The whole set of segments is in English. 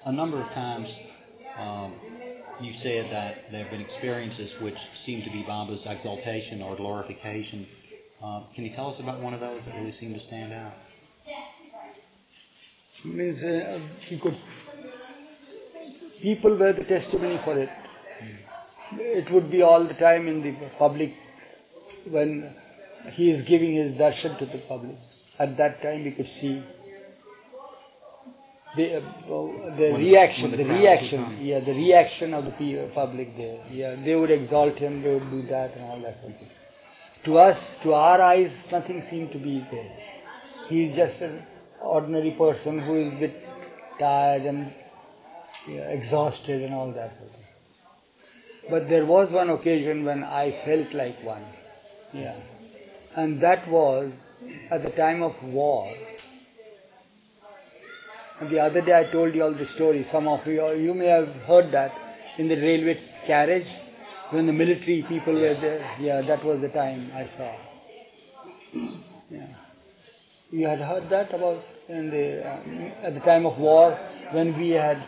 a number of times you said that there have been experiences which seem to be Baba's exaltation or glorification. Can you tell us about one of those that really seemed to stand out? Means people were the testimony for it. It would be all the time in the public when he is giving his darshan to the public. At that time we could see the reaction of the public there. Yeah, they would exalt him, they would do that and all that something. To us, to our eyes, nothing seemed to be there. He is just an ordinary person who is a bit tired and exhausted and all that sort of thing. But there was one occasion when I felt like one. Yeah. And that was at the time of war. And the other day I told you all the story. Some of you may have heard that in the railway carriage when the military people were there. Yeah, that was the time I saw. Yeah. You had heard that about at the time of war when we had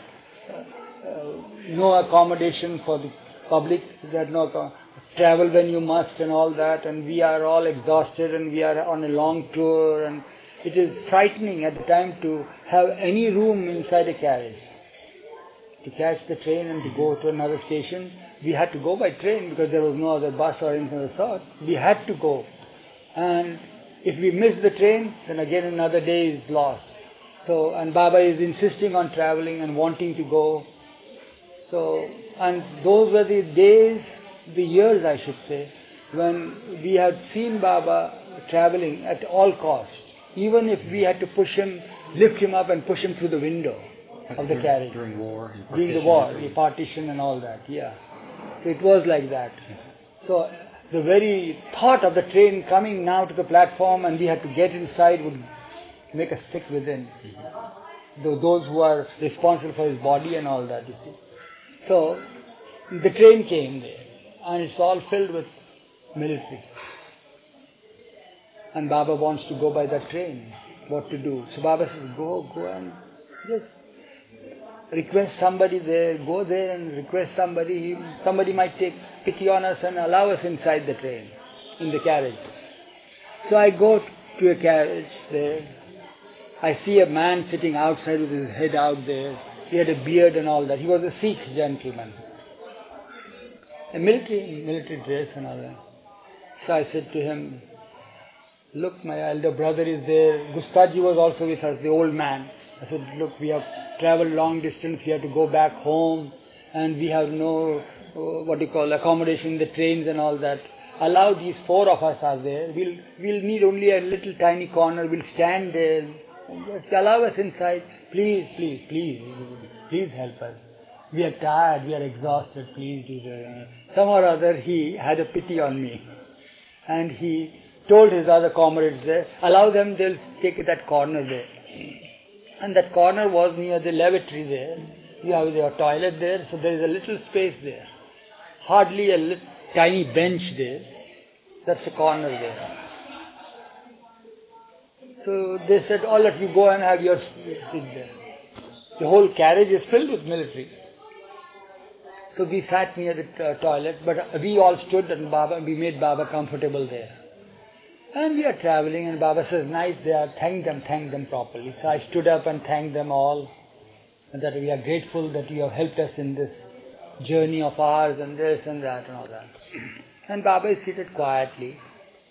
no accommodation for the public, that no travel when you must and all that, and we are all exhausted and we are on a long tour, and it is frightening at the time to have any room inside a carriage. To catch the train and to go to another station, we had to go by train because there was no other bus or anything of the sort. We had to go. And if we miss the train, then again another day is lost. So, and Baba is insisting on traveling and wanting to go. So, and those were the days, the years I should say, when we had seen Baba traveling at all costs. Even if we had to lift him up and push him through the window of the carriage. During war. During the war, the partition and all that, yeah. So it was like that. So the very thought of the train coming now to the platform and we had to get inside would make us sick within. Those who are responsible for his body and all that, you see. So the train came there and it's all filled with military. And Baba wants to go by that train. What to do? So Baba says, go and just request somebody there, go there and request somebody. Somebody might take pity on us and allow us inside the train, in the carriage. So I go to a carriage there. I see a man sitting outside with his head out there. He had a beard and all that. He was a Sikh gentleman. A military dress and all that. So I said to him, look, my elder brother is there. Gustaji was also with us, the old man. I said, look, we have traveled long distance, we have to go back home, and we have no, accommodation in the trains and all that. Allow these 4 of us are there. We'll need only a little tiny corner. We'll stand there. Just allow us inside. Please help us. We are tired, we are exhausted. Please do that. Somehow or other he had a pity on me. And he told his other comrades there, allow them, they'll take that corner there. And that corner was near the lavatory there. You have your toilet there, so there is a little space there. Hardly a tiny bench there. That's the corner there. So they said, all of you go and have your seat there. The whole carriage is filled with military. So we sat near the toilet, but we all stood and we made Baba comfortable there. And we are traveling and Baba says, nice they are, thank them properly. So I stood up and thanked them all, and that we are grateful that you have helped us in this journey of ours and this and that and all that. And Baba is seated quietly.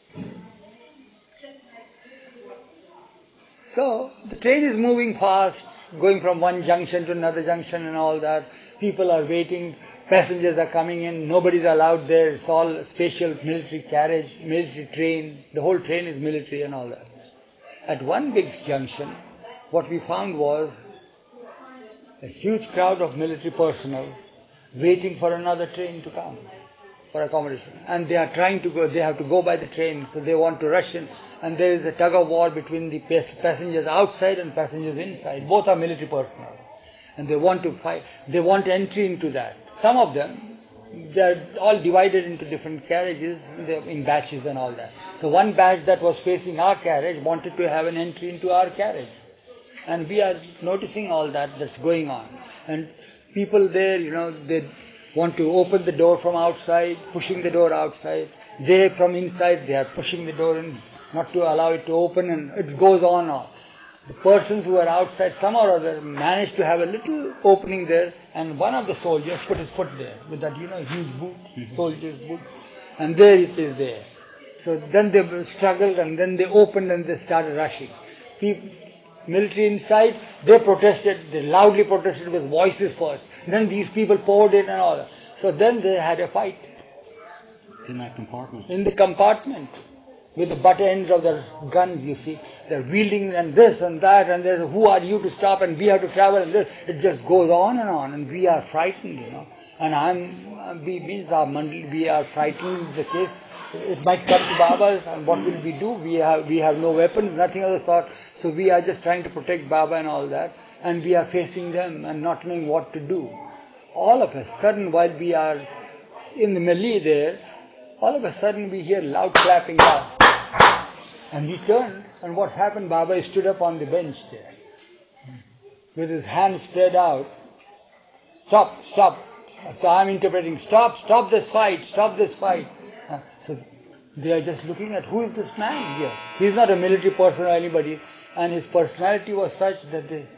So the train is moving fast, going from one junction to another junction and all that. People are waiting, passengers are coming in, nobody's allowed there. It's all special military carriage, military train. The whole train is military and all that. At one big junction, what we found was a huge crowd of military personnel waiting for another train to come for accommodation. And they are trying to go, they have to go by the train, so they want to rush in. And there is a tug of war between the passengers outside and passengers inside. Both are military personnel. And they want to fight, they want entry into that. Some of them, they are all divided into different carriages in batches and all that. So one batch that was facing our carriage wanted to have an entry into our carriage. And we are noticing all that that's going on. And people there, they want to open the door from outside, pushing the door outside. They from inside, they are pushing the door in, not to allow it to open, and it goes on. The persons who are outside, somehow or other, managed to have a little opening there, and one of the soldiers put his foot there with that, huge boot, soldier's boot, and there it is there. So then they struggled, and then they opened and they started rushing. Military inside, they protested, they loudly protested with voices first. Then these people poured in and all that. So then they had a fight. In that compartment? In the compartment. With the butt ends of their guns, you see. They're wielding and this and that, and there's who are you to stop, and we have to travel, and this. It just goes on, and we are frightened, And we are frightened. The case, it might come to Baba's, and what will we do? We have no weapons, nothing of the sort. So we are just trying to protect Baba and all that, and we are facing them and not knowing what to do. All of a sudden, while we are in the melee there, all of a sudden we hear loud clapping out. And we turned, and what happened? Baba stood up on the bench there, with his hands spread out. Stop. So I'm interpreting, stop this fight. So they are just looking at, who is this man here? He's not a military person or anybody, and his personality was such that they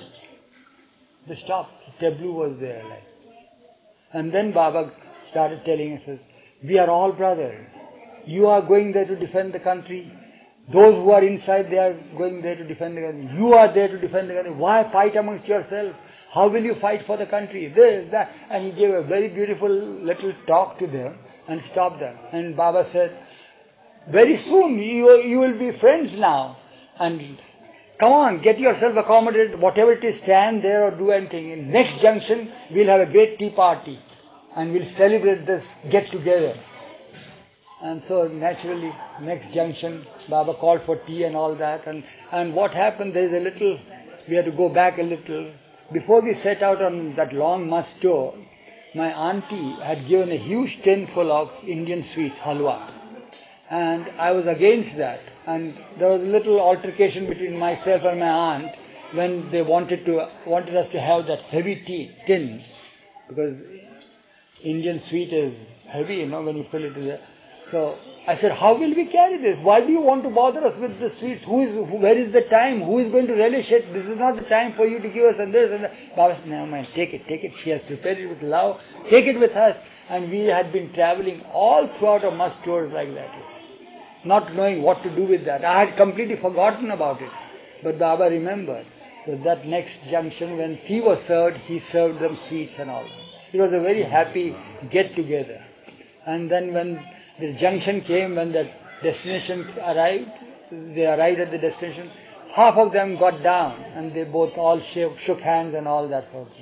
stopped. The tableau was there. And then Baba started telling us, we are all brothers. You are going there to defend the country. Those who are inside, they are going there to defend the country. You are there to defend the country. Why fight amongst yourself? How will you fight for the country? This, that. And he gave a very beautiful little talk to them and stopped them. And Baba said, very soon you will be friends now. And come on, get yourself accommodated. Whatever it is, stand there or do anything. In next junction, we'll have a great tea party. And we'll celebrate this get-together. And so naturally, next junction, Baba called for tea and all that. And what happened, we had to go back a little. Before we set out on that long must tour, my auntie had given a huge tinful of Indian sweets, halwa. And I was against that. And there was a little altercation between myself and my aunt when they wanted us to have that heavy tin. Because Indian sweet is heavy, when you fill it in there. So I said, how will we carry this? Why do you want to bother us with the sweets? Where is the time? Who is going to relish it? This is not the time for you to give us and this and that. Baba said, never mind, take it. She has prepared it with love. Take it with us. And we had been traveling all throughout our must tours like that. Not knowing what to do with that. I had completely forgotten about it. But Baba remembered. So that next junction, when tea was served, he served them sweets and all. It was a very happy get-together. And then when the junction came, when the destination arrived, they arrived at the destination, half of them got down and they both all shook hands and all that sort of thing.